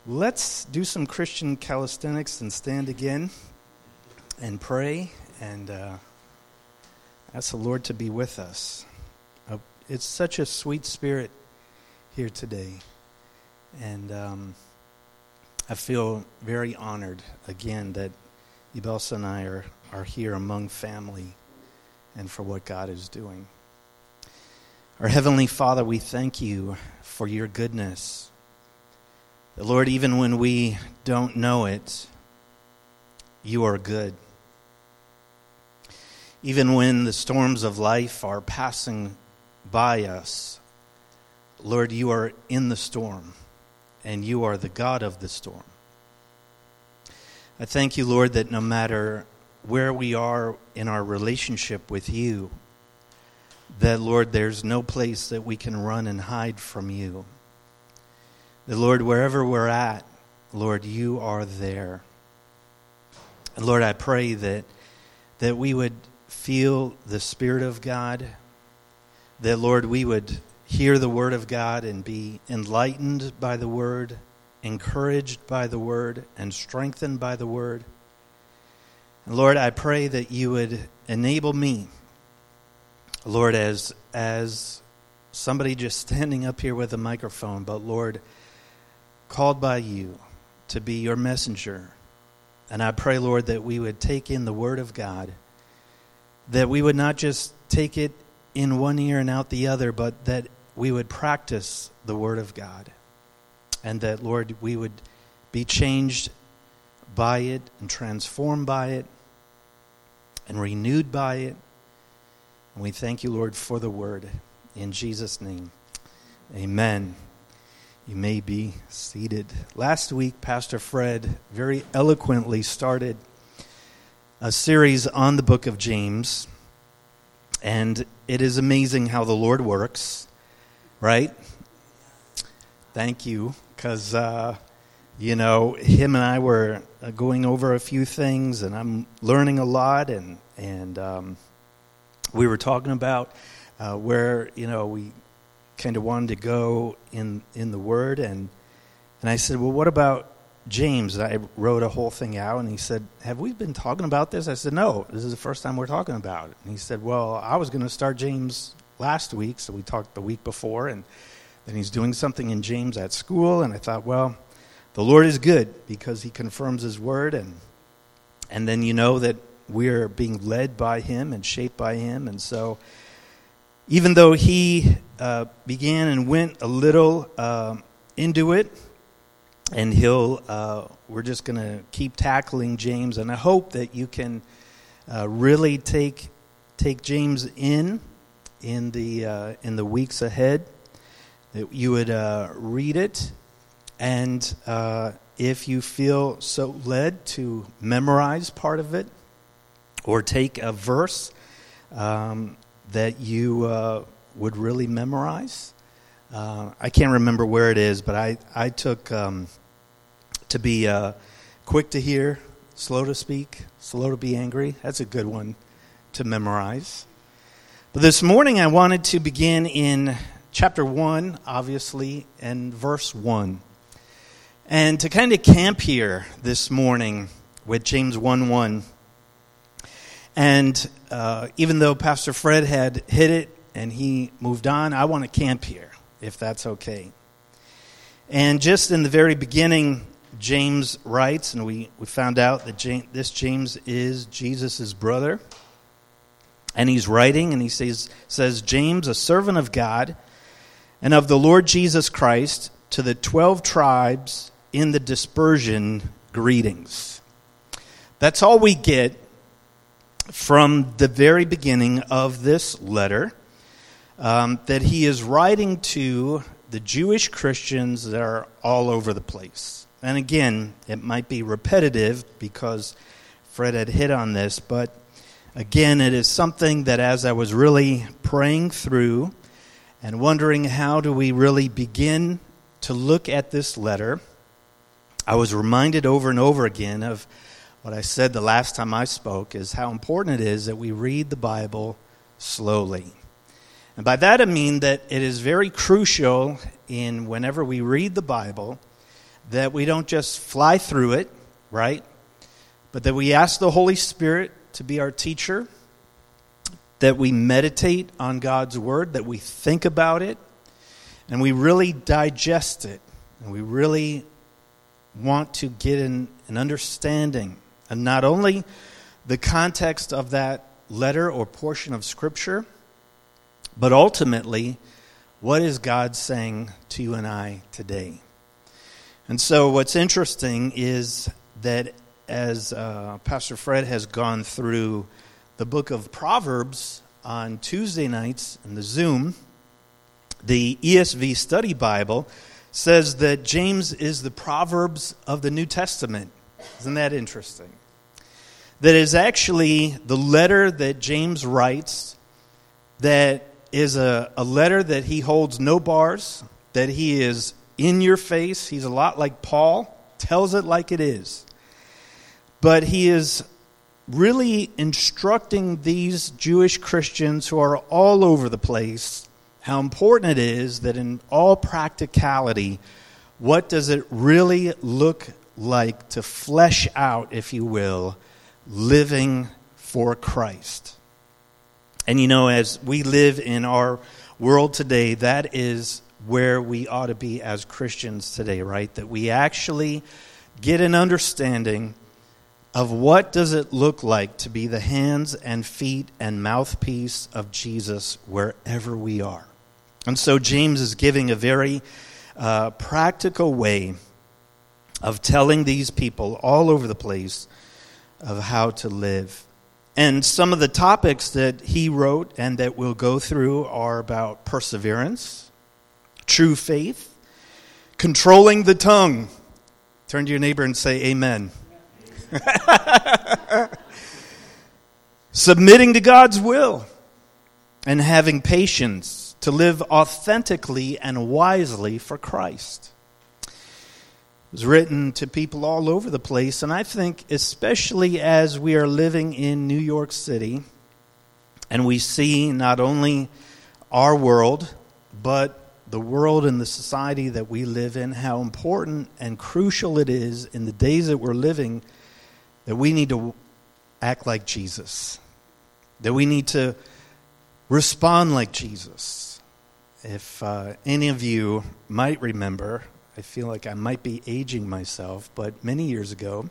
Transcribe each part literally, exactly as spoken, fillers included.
Let's do some Christian calisthenics and stand again and pray and uh, ask the Lord to be with us. Uh, it's such a sweet spirit here today, and um, I feel very honored again that Ibelsa and I are, are here among family and for what God is doing. Our Heavenly Father, we thank you for your goodness. The Lord, even when we don't know it, you are good. Even when the storms of life are passing by us, Lord, you are in the storm, and you are the God of the storm. I thank you, Lord, that no matter where we are in our relationship with you, that, Lord, there's no place that we can run and hide from you. That, Lord, wherever we're at, Lord, you are there. And Lord, I pray that that we would feel the Spirit of God, that, Lord, we would hear the Word of God and be enlightened by the Word, encouraged by the Word, and strengthened by the Word. And Lord, I pray that you would enable me, Lord, as as somebody just standing up here with a microphone, but Lord, called by you to be your messenger. And I pray, Lord, that we would take in the Word of God, that we would not just take it in one ear and out the other, but that we would practice the Word of God. And that, Lord, we would be changed by it and transformed by it and renewed by it. And we thank you, Lord, for the Word. In Jesus' name, amen. You may be seated. Last week, Pastor Fred very eloquently started a series on the book of James. And it is amazing how the Lord works, right? Thank you, because, uh, you know, him and I were going over a few things, and I'm learning a lot, and, and um, we were talking about uh, where, you know, we kind of wanted to go in in the Word, and and I said, well, what about James? And I wrote a whole thing out, and he said, have we been talking about this? I said, no, this is the first time we're talking about it. And he said, well, I was going to start James last week, so we talked the week before, and then he's doing something in James at school, and I thought, well, the Lord is good because he confirms his word, and and then you know that we're being led by him and shaped by him, and so even though he uh, began and went a little uh, into it, and he'll, uh, we're just going to keep tackling James, and I hope that you can uh, really take take James in in the uh, in the weeks ahead. That you would uh, read it, and uh, if you feel so led to memorize part of it, or take a verse Um, that you uh, would really memorize. Uh, I can't remember where it is, but I, I took um, to be uh, quick to hear, slow to speak, slow to be angry. That's a good one to memorize. But this morning I wanted to begin in chapter one, obviously, and verse one. And to kind of camp here this morning with James one one. And uh, even though Pastor Fred had hit it and he moved on, I want to camp here, if that's okay. And just in the very beginning, James writes, and we, we found out that James, this James is Jesus' brother. And he's writing, and he says, says, James, a servant of God and of the Lord Jesus Christ, to the twelve tribes in the dispersion, greetings. That's all we get from the very beginning of this letter, um, that he is writing to the Jewish Christians that are all over the place. And again, it might be repetitive because Fred had hit on this, but again, it is something that as I was really praying through and wondering how do we really begin to look at this letter, I was reminded over and over again of what I said the last time I spoke, is how important it is that we read the Bible slowly. And by that I mean that it is very crucial in whenever we read the Bible that we don't just fly through it, right? But that we ask the Holy Spirit to be our teacher, that we meditate on God's word, that we think about it, and we really digest it, and we really want to get an, an understanding, and not only the context of that letter or portion of Scripture, but ultimately, what is God saying to you and I today? And so what's interesting is that as uh, Pastor Fred has gone through the book of Proverbs on Tuesday nights in the Zoom, the E S V Study Bible says that James is the Proverbs of the New Testament. Isn't that interesting? That is actually the letter that James writes, that is a, a letter that he holds no bars, that he is in your face. He's a lot like Paul, tells it like it is. But he is really instructing these Jewish Christians who are all over the place how important it is that in all practicality, what does it really look like to flesh out, if you will, living for Christ. And you know, as we live in our world today, that is where we ought to be as Christians today, right? That we actually get an understanding of what does it look like to be the hands and feet and mouthpiece of Jesus wherever we are. And so James is giving a very uh, practical way of telling these people all over the place of how to live. And some of the topics that he wrote and that we'll go through are about perseverance, true faith, controlling the tongue. Turn to your neighbor and say amen. Submitting to God's will and having patience to live authentically and wisely for Christ. It was written to people all over the place, and I think especially as we are living in New York City and we see not only our world, but the world and the society that we live in, how important and crucial it is in the days that we're living that we need to act like Jesus, that we need to respond like Jesus. If uh, any of you might remember, I feel like I might be aging myself, but many years ago,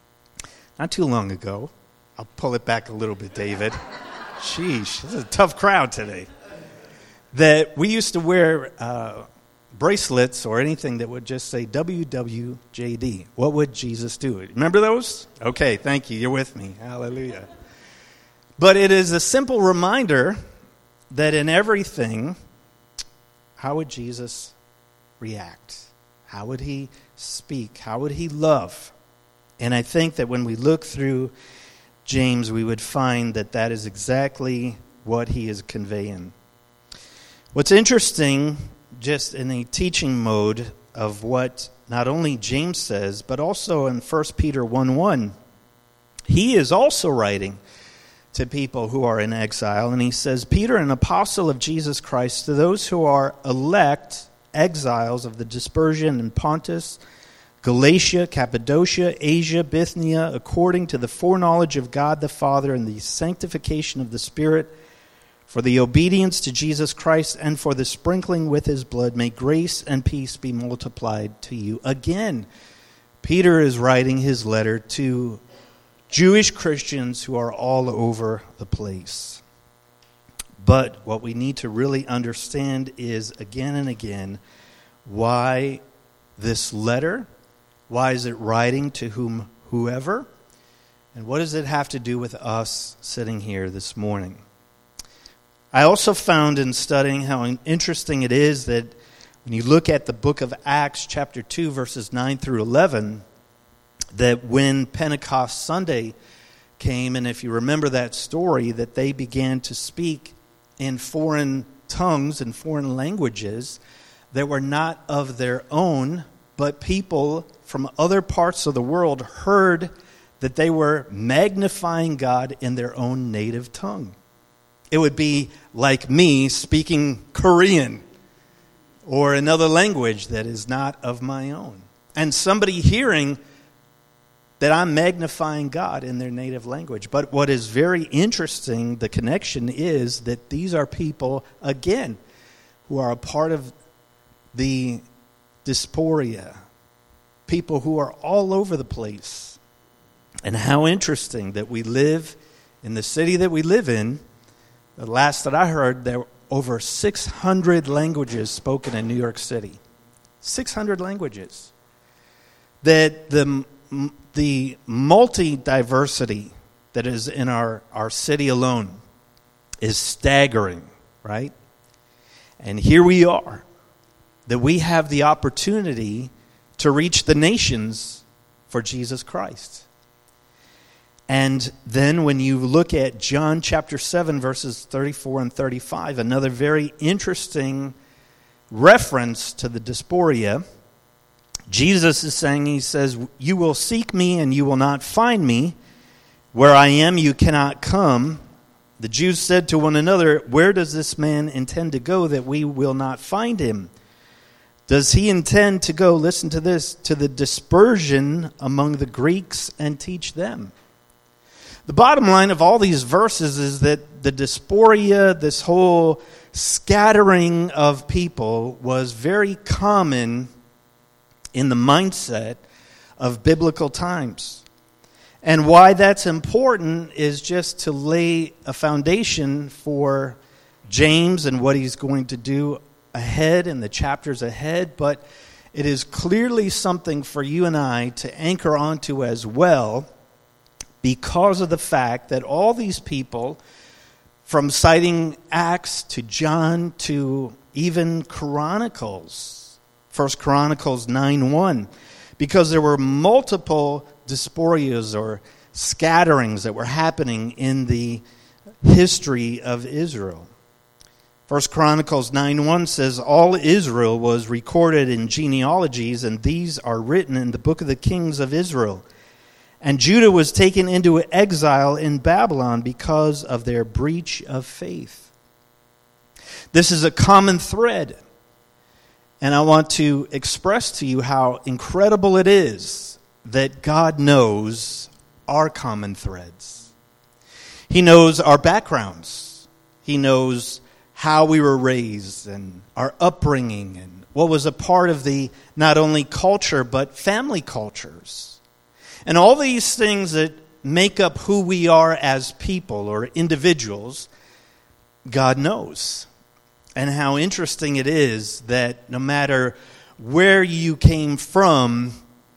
not too long ago, I'll pull it back a little bit, David. Sheesh, this is a tough crowd today. That we used to wear uh, bracelets or anything that would just say W W J D. What would Jesus do? Remember those? Okay, thank you. You're with me. Hallelujah. But it is a simple reminder that in everything, how would Jesus react? How would he speak? How would he love? And I think that when we look through James, we would find that that is exactly what he is conveying. What's interesting, just in a teaching mode of what not only James says, but also in First Peter one one, he is also writing to people who are in exile, and he says, Peter, an apostle of Jesus Christ, to those who are elect exiles of the dispersion in Pontus, Galatia, Cappadocia, Asia, Bithynia, according to the foreknowledge of God the Father and the sanctification of the Spirit, for the obedience to Jesus Christ and for the sprinkling with his blood, may grace and peace be multiplied to you. Again, Peter is writing his letter to Jewish Christians who are all over the place. But what we need to really understand is, again and again, why this letter, why is it writing to whom, whoever, and what does it have to do with us sitting here this morning? I also found in studying how interesting it is that when you look at the book of Acts, chapter two, verses nine through eleven, that when Pentecost Sunday came, and if you remember that story, that they began to speak in foreign tongues and foreign languages that were not of their own, but people from other parts of the world heard that they were magnifying God in their own native tongue. It would be like me speaking Korean or another language that is not of my own. and somebody hearing that I'm magnifying God in their native language. But what is very interesting, the connection is that these are people, again, who are a part of the diaspora, people who are all over the place. And how interesting that we live in the city that we live in. The last that I heard, there were over six hundred languages spoken in New York City. six hundred languages. That the the multi-diversity that is in our, our city alone is staggering, right? And here we are, that we have the opportunity to reach the nations for Jesus Christ. And then when you look at John chapter seven, verses thirty-four and thirty-five, another very interesting reference to the diaspora, Jesus is saying, he says, you will seek me and you will not find me. Where I am, you cannot come. The Jews said to one another, where does this man intend to go that we will not find him? Does he intend to go, listen to this, to the dispersion among the Greeks and teach them? The bottom line of all these verses is that the diaspora, this whole scattering of people, was very common in the mindset of biblical times. And why that's important is just to lay a foundation for James and what he's going to do ahead in the chapters ahead, but it is clearly something for you and I to anchor onto as well, because of the fact that all these people, from citing Acts to John to even Chronicles, First Chronicles nine one, because there were multiple diasporas or scatterings that were happening in the history of Israel. First Chronicles nine one says, all Israel was recorded in genealogies, and these are written in the book of the kings of Israel. And Judah was taken into exile in Babylon because of their breach of faith. This is a common thread. And I want to express to you how incredible it is that God knows our common threads. He knows our backgrounds. He knows how we were raised and our upbringing and what was a part of the not only culture but family cultures. And all these things that make up who we are as people or individuals, God knows. And how interesting it is that no matter where you came from,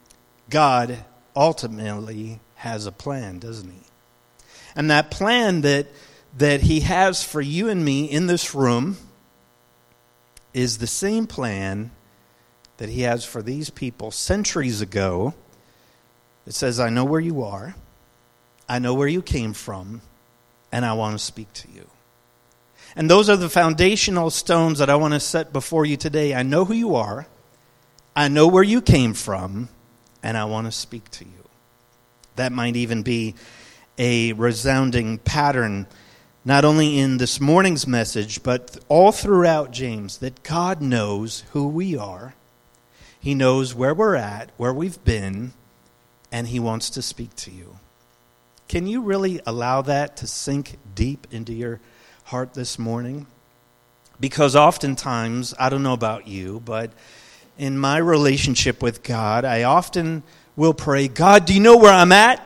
God ultimately has a plan, doesn't he? And that plan that, that he has for you and me in this room is the same plan that he has for these people centuries ago. It says, I know where you are, I know where you came from, and I want to speak to you. And those are the foundational stones that I want to set before you today. I know who you are, I know where you came from, and I want to speak to you. That might even be a resounding pattern, not only in this morning's message, but all throughout James, that God knows who we are. He knows where we're at, where we've been, and he wants to speak to you. Can you really allow that to sink deep into your heart this morning? Because oftentimes, I don't know about you, but in my relationship with God, I often will pray, God, do you know where I'm at?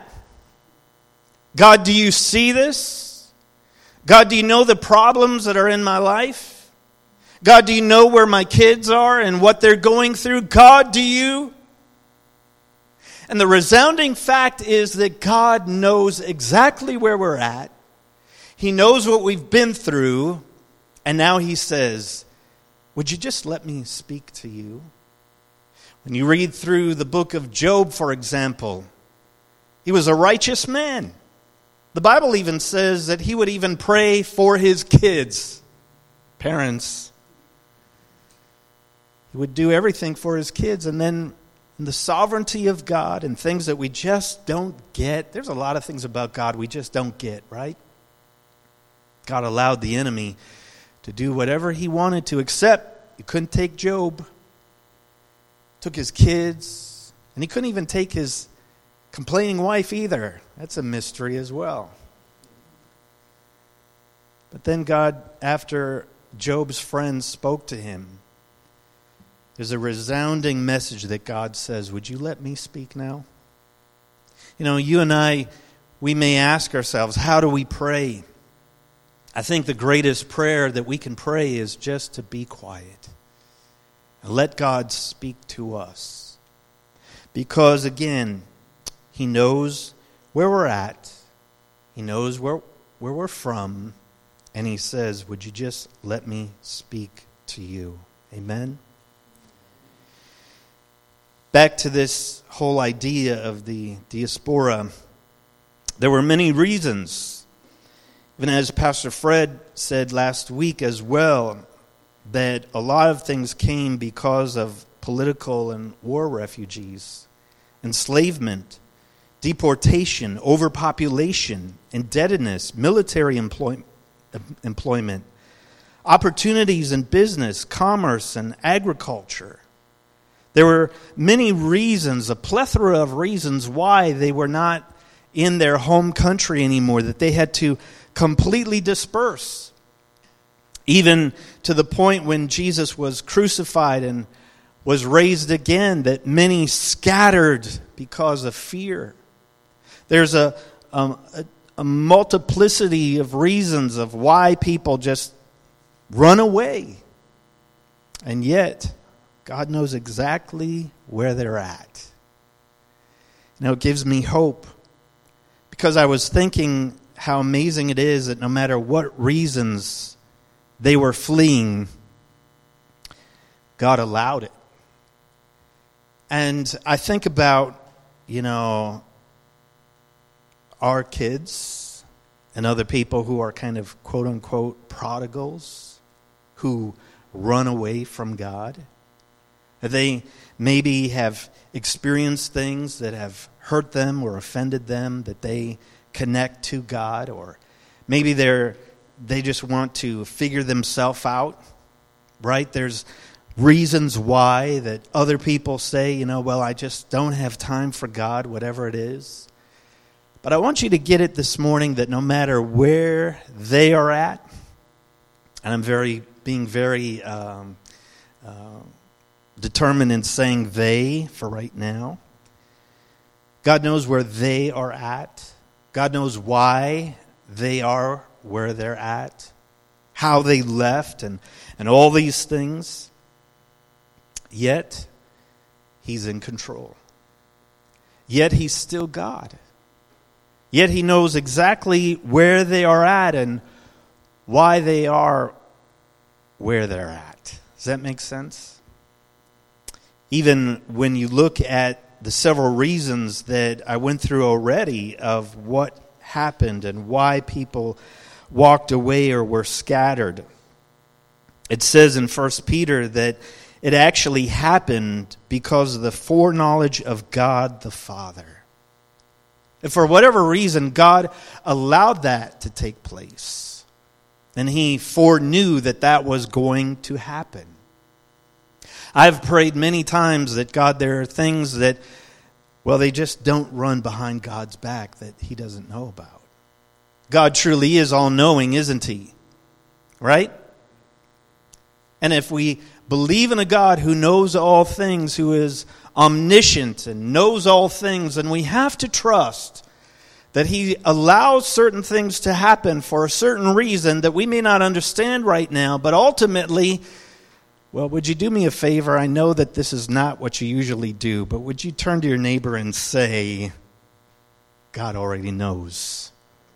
God, do you see this? God, do you know the problems that are in my life? God, do you know where my kids are and what they're going through? God, do you? And the resounding fact is that God knows exactly where we're at. He knows what we've been through. And now he says, would you just let me speak to you? When you read through the book of Job, for example, he was a righteous man. The Bible even says that he would even pray for his kids, parents. He would do everything for his kids, and then the sovereignty of God and things that we just don't get. There's a lot of things about God we just don't get, right? God allowed the enemy to do whatever he wanted to, except you couldn't take Job. Took his kids, And he couldn't even take his complaining wife either. That's a mystery as well. But then God, after Job's friends spoke to him, there's a resounding message that God says, would you let me speak now? You know, you and I, we may ask ourselves, how do we pray? I think the greatest prayer that we can pray is just to be quiet and let God speak to us. Because again, He knows where we're at. He knows where, where we're from. And He says, would you just let me speak to you? Amen? Back to this whole idea of the diaspora. There were many reasons. Even as Pastor Fred said last week as well, that a lot of things came because of political and war refugees, enslavement, deportation, overpopulation, indebtedness, military employ- employment, opportunities in business, commerce, and agriculture. There were many reasons, a plethora of reasons why they were not in their home country anymore, that they had to completely disperse. Even to the point when Jesus was crucified and was raised again, that many scattered because of fear. There's a, a, a multiplicity of reasons of why people just run away. And yet, God knows exactly where they're at. Now, it gives me hope, because I was thinking how amazing it is that no matter what reasons they were fleeing, God allowed it. And I think about, you know, our kids and other people who are kind of quote-unquote prodigals, who run away from God. They maybe have experienced things that have hurt them or offended them, that they connect to God, or maybe they're they just want to figure themselves out, right? There's reasons why that other people say, you know, well, I just don't have time for God, whatever it is. But I want you to get it this morning that no matter where they are at, and I'm very being very um, uh, determined in saying they for right now, God knows where they are at. God knows why they are where they're at, how they left, and, and all these things. Yet, He's in control. Yet, He's still God. Yet, He knows exactly where they are at and why they are where they're at. Does that make sense? Even when you look at the several reasons that I went through already of what happened and why people walked away or were scattered. It says in First Peter that it actually happened because of the foreknowledge of God the Father. And for whatever reason, God allowed that to take place. And He foreknew that that was going to happen. I've prayed many times that, God, there are things that, well, they just don't run behind God's back that He doesn't know about. God truly is all-knowing, isn't He? Right? And if we believe in a God who knows all things, who is omniscient and knows all things, then we have to trust that He allows certain things to happen for a certain reason that we may not understand right now, but ultimately, well, would you do me a favor? I know that this is not what you usually do, but would you turn to your neighbor and say, God already knows.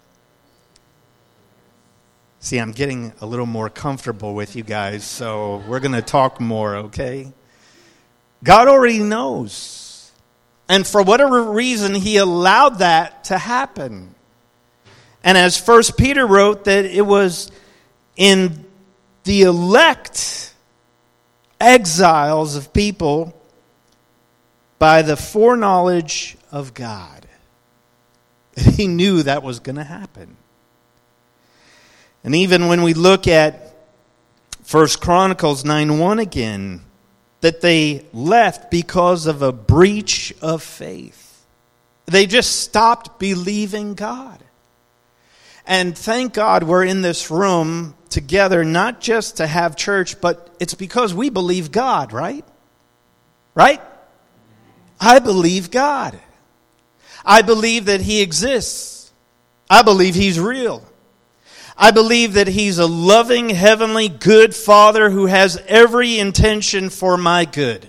See, I'm getting a little more comfortable with you guys, so we're going to talk more, okay? God already knows. And for whatever reason, He allowed that to happen. And as First Peter wrote, that it was in the elect exiles of people by the foreknowledge of God. He knew that was going to happen. And even when we look at First Chronicles nine one again, that they left because of a breach of faith. They just stopped believing God. And thank God we're in this room together, not just to have church, but it's because we believe God, right? Right? I believe God. I believe that He exists. I believe He's real. I believe that He's a loving, heavenly, good Father who has every intention for my good.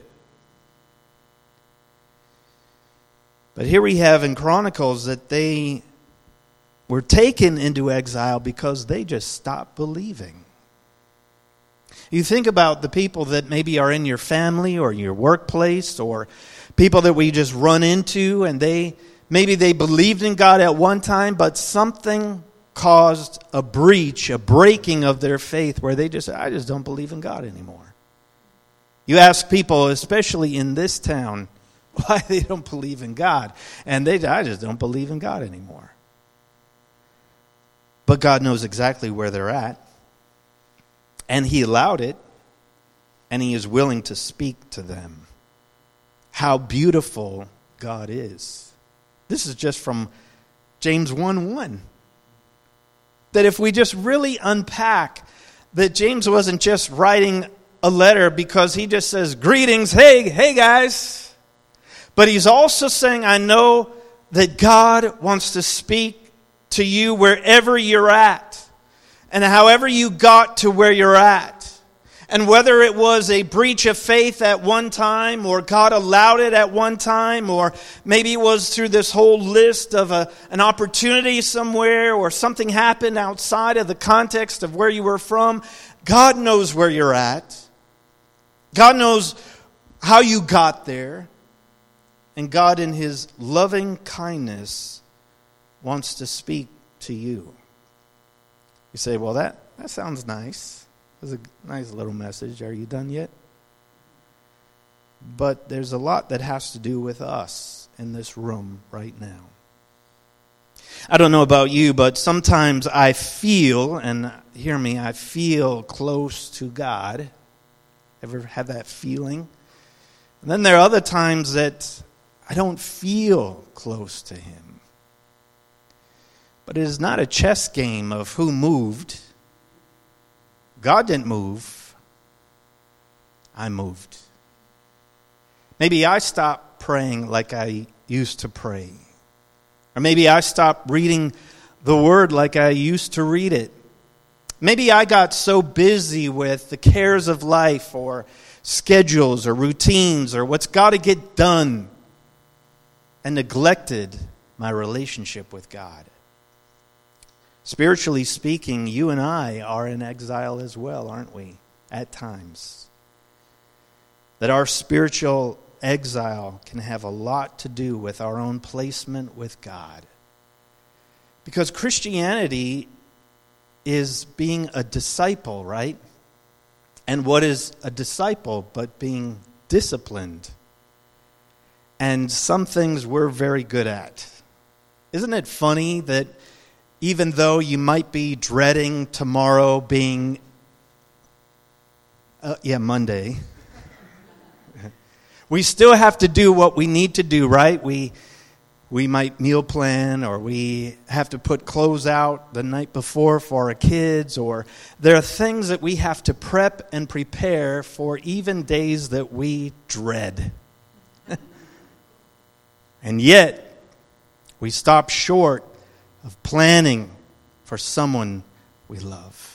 But here we have in Chronicles that they were taken into exile because they just stopped believing. You think about the people that maybe are in your family or your workplace, or people that we just run into, and they maybe they believed in God at one time, but something caused a breach, a breaking of their faith, where they just I just don't believe in God anymore. You ask people, especially in this town, why they don't believe in God, and they I just don't believe in God anymore. But God knows exactly where they're at. And He allowed it. And He is willing to speak to them. How beautiful God is. This is just from James one one. That if we just really unpack that James wasn't just writing a letter because he just says, greetings, hey, hey guys. But he's also saying, I know that God wants to speak to you wherever you're at, and however you got to where you're at. And whether it was a breach of faith at one time, or God allowed it at one time, or maybe it was through this whole list of a, an opportunity somewhere, or something happened outside of the context of where you were from, God knows where you're at. God knows how you got there. And God, in His loving kindness, wants to speak to you. You say, well, that, that sounds nice. That's a nice little message. Are you done yet? But there's a lot that has to do with us in this room right now. I don't know about you, but sometimes I feel, and hear me, I feel close to God. Ever have that feeling? And then there are other times that I don't feel close to Him. But it is not a chess game of who moved. God didn't move. I moved. Maybe I stopped praying like I used to pray. Or maybe I stopped reading the Word like I used to read it. Maybe I got so busy with the cares of life, or schedules, or routines, or what's got to get done, and neglected my relationship with God. Spiritually speaking, you and I are in exile as well, aren't we? At times. That our spiritual exile can have a lot to do with our own placement with God. Because Christianity is being a disciple, right? And what is a disciple but being disciplined? And some things we're very good at. Isn't it funny that even though you might be dreading tomorrow being, uh, yeah, Monday, we still have to do what we need to do, right? We we might meal plan, or we have to put clothes out the night before for our kids, or there are things that we have to prep and prepare for, even days that we dread. And yet, we stop short of planning for someone we love.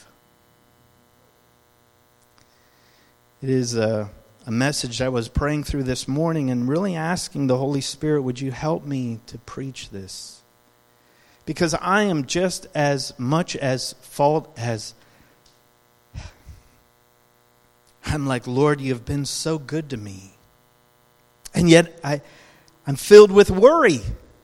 It is a, a message I was praying through this morning and really asking the Holy Spirit, would you help me to preach this? Because I am just as much as fault as I'm like, Lord, you have been so good to me. And yet I, I'm filled with worry.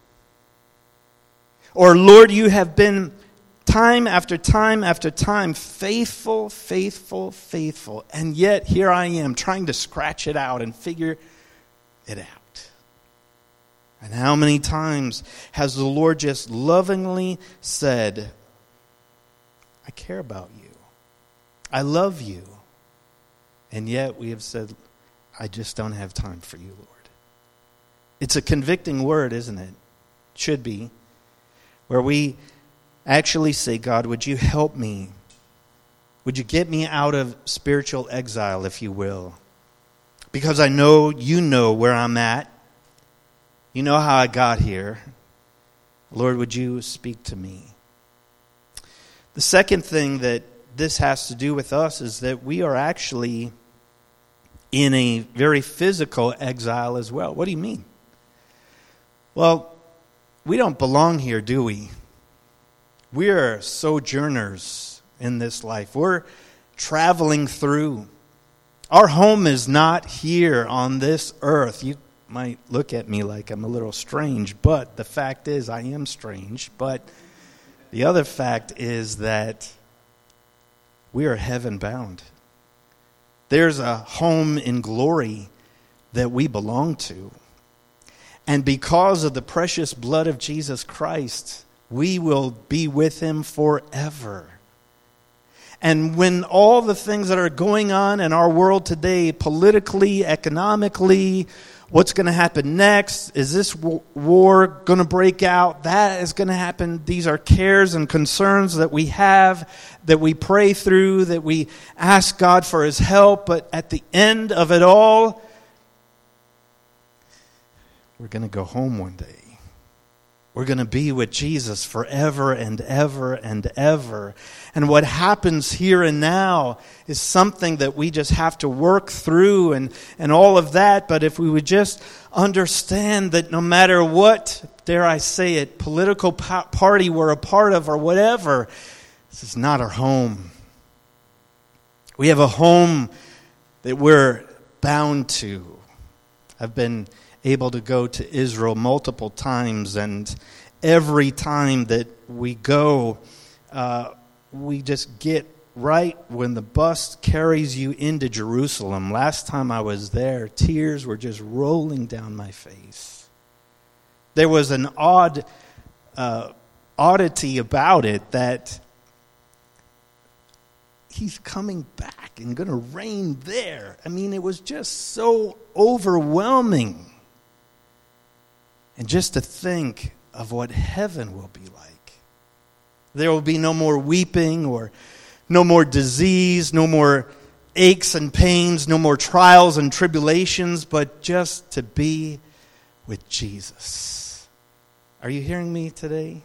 Or, Lord, you have been time after time after time faithful, faithful, faithful. And yet here I am trying to scratch it out and figure it out. And how many times has the Lord just lovingly said, I care about you. I love you. And yet we have said, I just don't have time for you, Lord. It's a convicting word, isn't it? Should be. Where we actually say, God, would you help me? Would you get me out of spiritual exile, if you will? Because I know you know where I'm at. You know how I got here. Lord, would you speak to me? The second thing that this has to do with us is that we are actually in a very physical exile as well. What do you mean? Well, we don't belong here, do we? We are sojourners in this life. We're traveling through. Our home is not here on this earth. You might look at me like I'm a little strange, but the fact is I am strange. But the other fact is that we are heaven bound. There's a home in glory that we belong to. And because of the precious blood of Jesus Christ, we will be with him forever. And when all the things that are going on in our world today, politically, economically, what's going to happen next? Is this war going to break out? That is going to happen. These are cares and concerns that we have, that we pray through, that we ask God for his help. But at the end of it all, we're going to go home one day. We're going to be with Jesus forever and ever and ever. And what happens here and now is something that we just have to work through and, and all of that. But if we would just understand that no matter what, dare I say it, political party we're a part of or whatever, this is not our home. We have a home that we're bound to. I've been able to go to Israel multiple times, and every time that we go, uh, we just get right when the bus carries you into Jerusalem. Last time I was there, tears were just rolling down my face. There was an odd uh, oddity about it that he's coming back and going to reign there. I mean, it was just so overwhelming. And just to think of what heaven will be like. There will be no more weeping or no more disease, no more aches and pains, no more trials and tribulations, but just to be with Jesus. Are you hearing me today?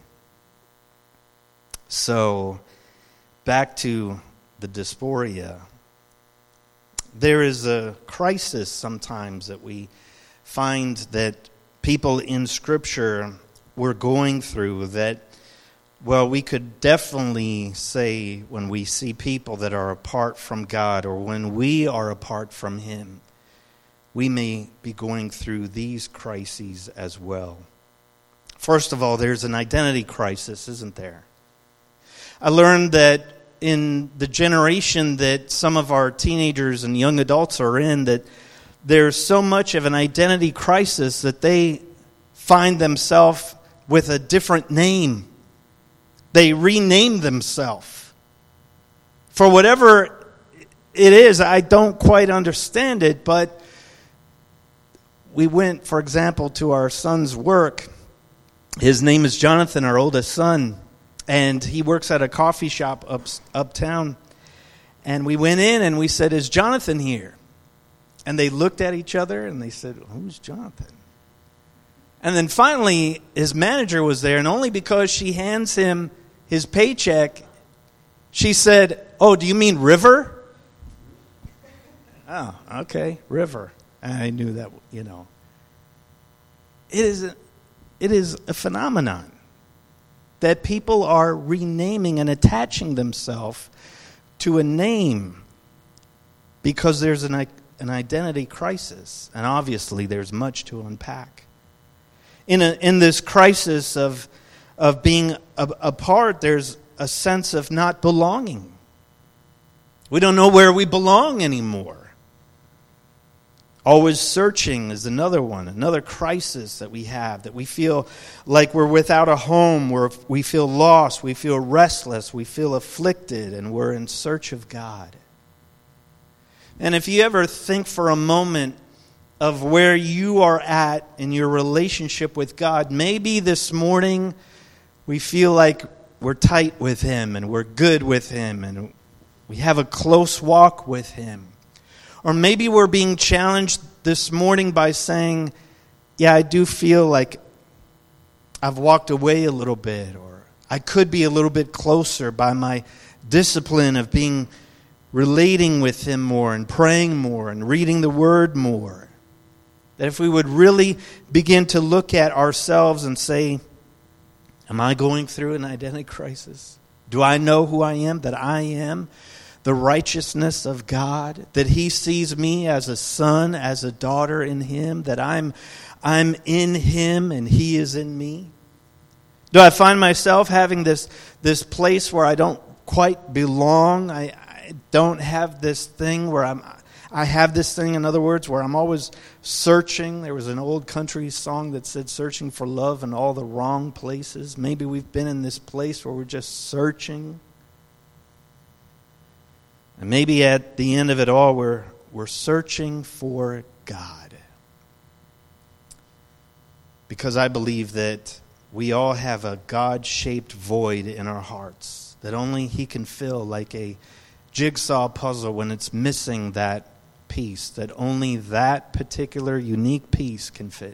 So, back to the dysphoria. There is a crisis sometimes that we find that people in Scripture were going through that, well, we could definitely say when we see people that are apart from God or when we are apart from him, we may be going through these crises as well. First of all, there's an identity crisis, isn't there? I learned that in the generation that some of our teenagers and young adults are in, that there's so much of an identity crisis that they find themselves with a different name. They rename themselves. For whatever it is, I don't quite understand it, but we went, for example, to our son's work. His name is Jonathan, our oldest son, and he works at a coffee shop up, uptown. And we went in and we said, "Is Jonathan here?" And they looked at each other and they said, "Who's Jonathan?" And then finally, his manager was there, and only because she hands him his paycheck, she said, "Oh, do you mean River?" Oh, okay, River. I knew that, you know. It is a, it is a phenomenon that people are renaming and attaching themselves to a name because there's an, an identity crisis. And obviously there's much to unpack. In a, in this crisis of, of being a, apart, there's a sense of not belonging. We don't know where we belong anymore. Always searching is another one, another crisis that we have, that we feel like we're without a home, where we feel lost, we feel restless, we feel afflicted, and we're in search of God. And if you ever think for a moment of where you are at in your relationship with God, maybe this morning we feel like we're tight with Him and we're good with Him and we have a close walk with Him. Or maybe we're being challenged this morning by saying, yeah, I do feel like I've walked away a little bit, or I could be a little bit closer by my discipline of being relating with Him more and praying more and reading the Word more. That if we would really begin to look at ourselves and say, am I going through an identity crisis? Do I know who I am? That I am the righteousness of God? That He sees me as a son, as a daughter in Him? That I'm, I'm in Him and He is in me? Do I find myself having this, this place where I don't quite belong? I, I don't have this thing where I'm... I have this thing, in other words, where I'm always searching. There was an old country song that said, searching for love in all the wrong places. Maybe we've been in this place where we're just searching. And maybe at the end of it all, we're, we're searching for God. Because I believe that we all have a God-shaped void in our hearts that only He can fill, like a jigsaw puzzle when it's missing that piece, that only that particular unique piece can fit.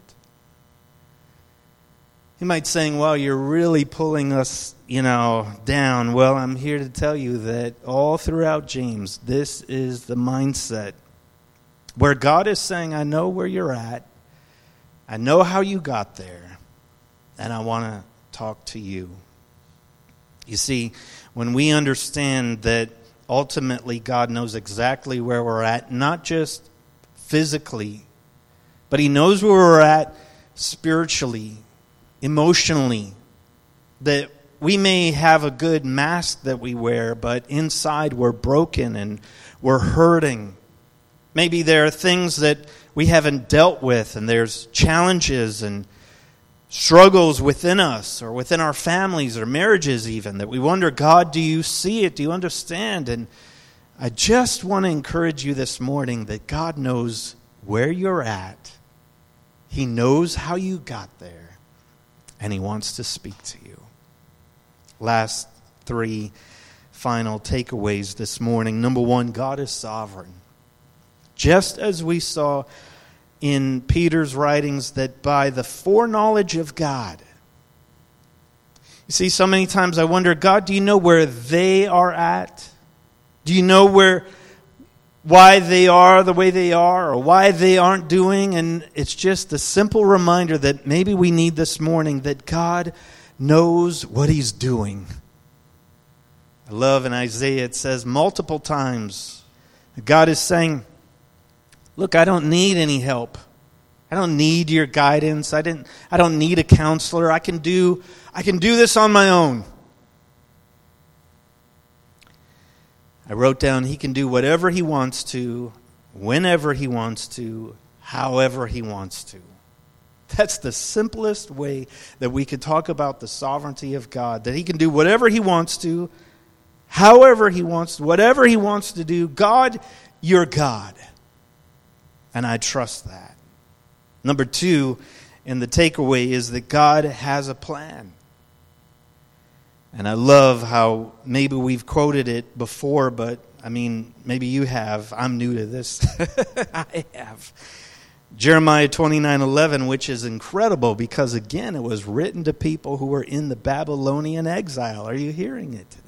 You might say, well, you're really pulling us, you know, down. Well, I'm here to tell you that all throughout James, this is the mindset where God is saying, I know where you're at. I know how you got there. And I want to talk to you. You see, when we understand that ultimately, God knows exactly where we're at, not just physically, but He knows where we're at spiritually, emotionally. That we may have a good mask that we wear, but inside we're broken and we're hurting. Maybe there are things that we haven't dealt with, and there's challenges and struggles within us or within our families or marriages even, that we wonder, God, do you see it? Do you understand? And I just want to encourage you this morning that God knows where you're at. He knows how you got there. And He wants to speak to you. Last three final takeaways this morning. Number one, God is sovereign. Just as we saw in Peter's writings, that by the foreknowledge of God. You see, so many times I wonder, God, do you know where they are at? Do you know where, why they are the way they are, or why they aren't doing? And it's just a simple reminder that maybe we need this morning, that God knows what He's doing. I love in Isaiah, it says multiple times, God is saying, look, I don't need any help. I don't need your guidance. I didn't I don't need a counselor. I can do I can do this on my own. I wrote down, He can do whatever He wants to, whenever He wants to, however He wants to. That's the simplest way that we could talk about the sovereignty of God, that He can do whatever He wants to, however He wants to, whatever He wants to do. God, you're God. And I trust that. Number two, and the takeaway is that God has a plan. And I love how maybe we've quoted it before, but I mean, maybe you have. I'm new to this. I have. Jeremiah twenty-nine eleven, which is incredible because, again, it was written to people who were in the Babylonian exile. Are you hearing it today?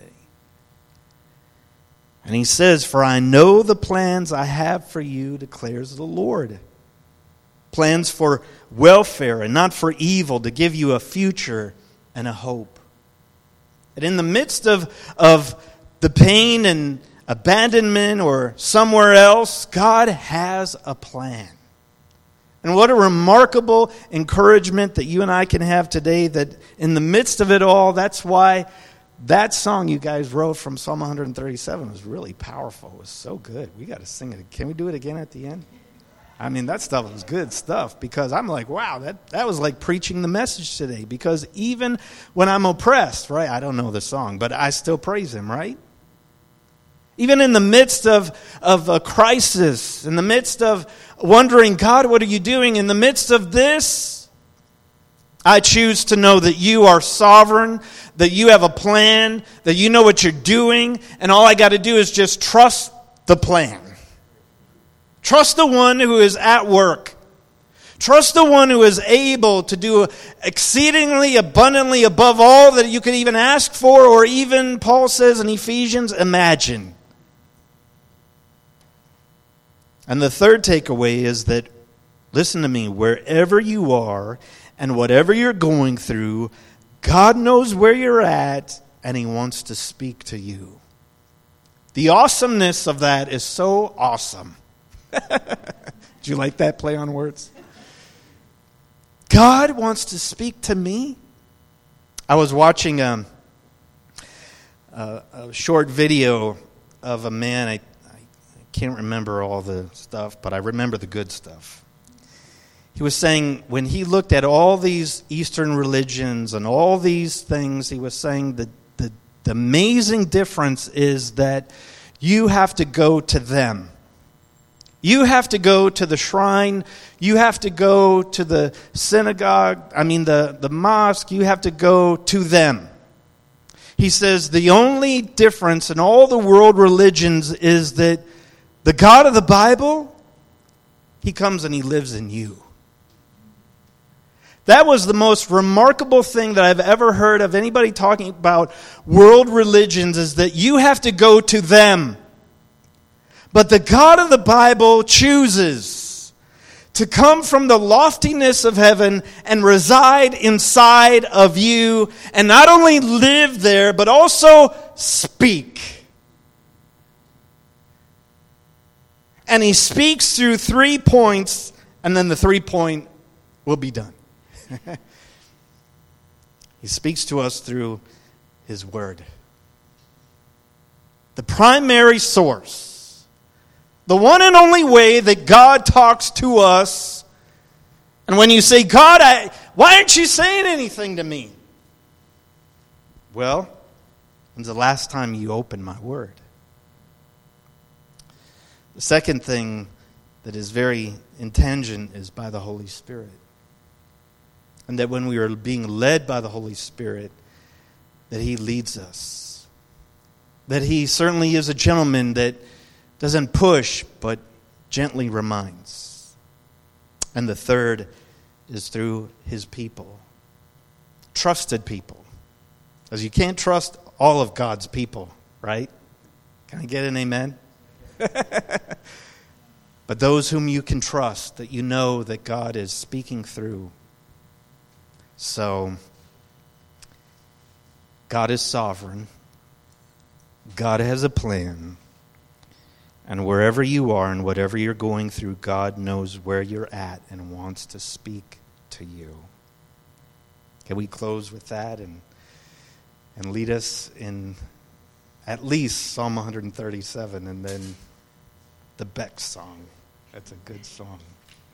And he says, for I know the plans I have for you, declares the Lord. Plans for welfare and not for evil, to give you a future and a hope. And in the midst of, of the pain and abandonment or somewhere else, God has a plan. And what a remarkable encouragement that you and I can have today, that in the midst of it all, that's why that song you guys wrote from Psalm one thirty-seven was really powerful. It was so good. We got to sing it. Can we do it again at the end? I mean, that stuff was good stuff, because I'm like, wow, that, that was like preaching the message today. Because even when I'm oppressed, right? I don't know the song, but I still praise Him, right? Even in the midst of, of a crisis, in the midst of wondering, God, what are you doing? In the midst of this, I choose to know that you are sovereign, that you have a plan, that you know what you're doing, and all I got to do is just trust the plan. Trust the one who is at work. Trust the one who is able to do exceedingly abundantly above all that you could even ask for, or even, Paul says in Ephesians, imagine. And the third takeaway is that, listen to me, wherever you are and whatever you're going through, God knows where you're at and He wants to speak to you. The awesomeness of that is so awesome. Did you like that play on words? God wants to speak to me. I was watching a, a, a short video of a man. I, I can't remember all the stuff, but I remember the good stuff. He was saying when he looked at all these Eastern religions and all these things, he was saying that the, the amazing difference is that you have to go to them. You have to go to the shrine. You have to go to the synagogue. I mean, the, the mosque. You have to go to them. He says the only difference in all the world religions is that the God of the Bible, He comes and He lives in you. That was the most remarkable thing that I've ever heard of anybody talking about world religions, is that you have to go to them. But the God of the Bible chooses to come from the loftiness of heaven and reside inside of you, and not only live there, but also speak. And He speaks through three points, and then the three point will be done. He speaks to us through His Word. The primary source, the one and only way that God talks to us. And when you say, God, I, why aren't you saying anything to me? Well, when's the last time you opened my Word? The second thing that is very intelligent is by the Holy Spirit. And that when we are being led by the Holy Spirit, that He leads us. That He certainly is a gentleman that doesn't push, but gently reminds. And the third is through His people. Trusted people. Because you can't trust all of God's people, right? Can I get an amen? But those whom you can trust, that you know that God is speaking through. So, God is sovereign. God has a plan. And wherever you are and whatever you're going through, God knows where you're at and wants to speak to you. Can we close with that and and lead us in at least Psalm one thirty-seven and then the Beck song? That's a good song.